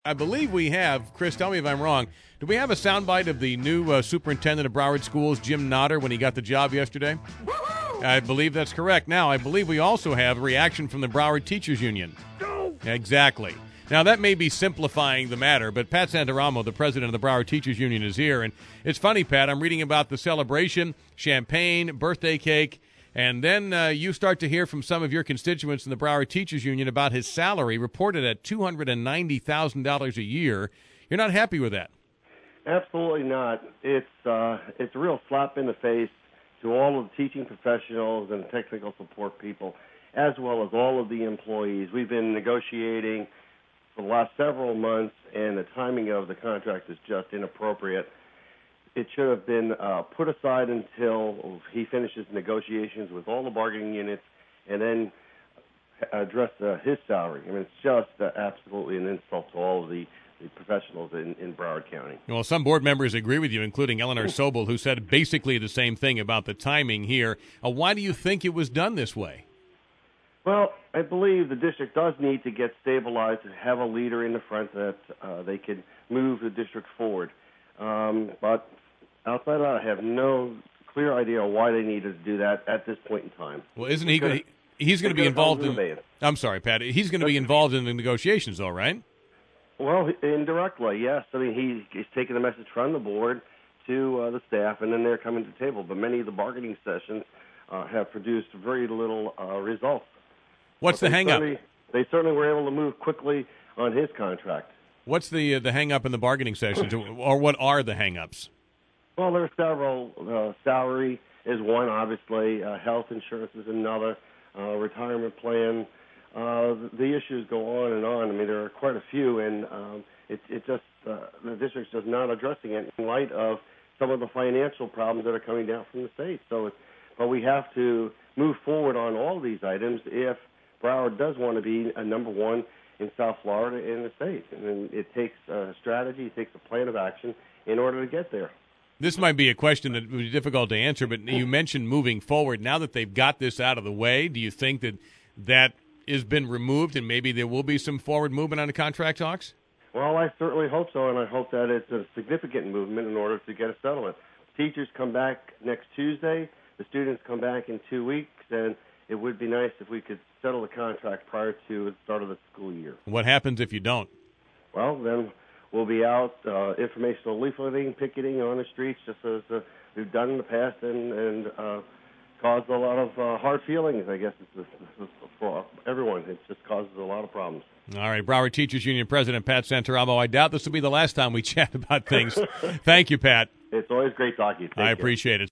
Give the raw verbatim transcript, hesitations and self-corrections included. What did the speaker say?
I believe we have, Chris, tell me if I'm wrong, do we have a soundbite of the new uh, superintendent of Broward Schools, Jim Notter, when he got the job yesterday? Woo-hoo! I believe that's correct. Now, I believe we also have a reaction from the Broward Teachers Union. Go! Exactly. Now, that may be simplifying the matter, but Pat Santaramo, the president of the Broward Teachers Union, is here. And it's funny, Pat, I'm reading about the celebration, champagne, birthday cake, and then uh, you start to hear from some of your constituents in the Broward Teachers Union about his salary, reported at two hundred ninety thousand dollars a year. You're not happy with that? Absolutely not. It's uh, it's a real slap in the face to all of the teaching professionals and technical support people, as well as all of the employees. We've been negotiating for the last several months, and the timing of the contract is just inappropriate. It should have been uh, put aside until he finishes negotiations with all the bargaining units and then address uh, his salary. I mean, it's just uh, absolutely an insult to all of the, the professionals in, in Broward County. Well, some board members agree with you, including Eleanor Sobel, who said basically the same thing about the timing here. Uh, why do you think it was done this way? Well, I believe the district does need to get stabilized and have a leader in the front that uh, they can move the district forward. Um, but outside of that, I have no clear idea why they needed to do that at this point in time. Well, isn't he going to he's going to be involved in I'm sorry, Pat. He's going to be involved in the negotiations, though, right? Well, indirectly, yes. I mean, he, he's taking the message from the board to uh, the staff, and then they're coming to the table. But many of the bargaining sessions uh, have produced very little uh, results. What's the hang-up? They certainly were able to move quickly on his contract. What's the uh, the hang-up in the bargaining sessions, or what are the hang-ups? Well, there are several. Uh, salary is one, obviously. Uh, health insurance is another. Uh, retirement plan. Uh, the issues go on and on. I mean, there are quite a few, and um, it, it just uh, the district's just not addressing it in light of some of the financial problems that are coming down from the state. So, it's, but we have to move forward on all these items if Broward does want to be a number one in South Florida in the state. And it takes a strategy, it takes a plan of action in order to get there. This might be a question that would be difficult to answer, but you mentioned moving forward. Now that they've got this out of the way, do you think that that has been removed and maybe there will be some forward movement on the contract talks? Well, I certainly hope so, and I hope that it's a significant movement in order to get a settlement. Teachers come back next Tuesday. The students come back in two weeks, and it would be nice if we could settle the contract prior to the start of the school year. What happens if you don't? Well, then we'll be out uh, informational leafleting, picketing on the streets, just as uh, we've done in the past, and, and uh, caused a lot of uh, hard feelings, I guess, it's, it's, for everyone. It just causes a lot of problems. All right, Broward Teachers Union President Pat Santaramo, I doubt this will be the last time we chat about things. Thank you, Pat. It's always great talking. Thank I you. appreciate it.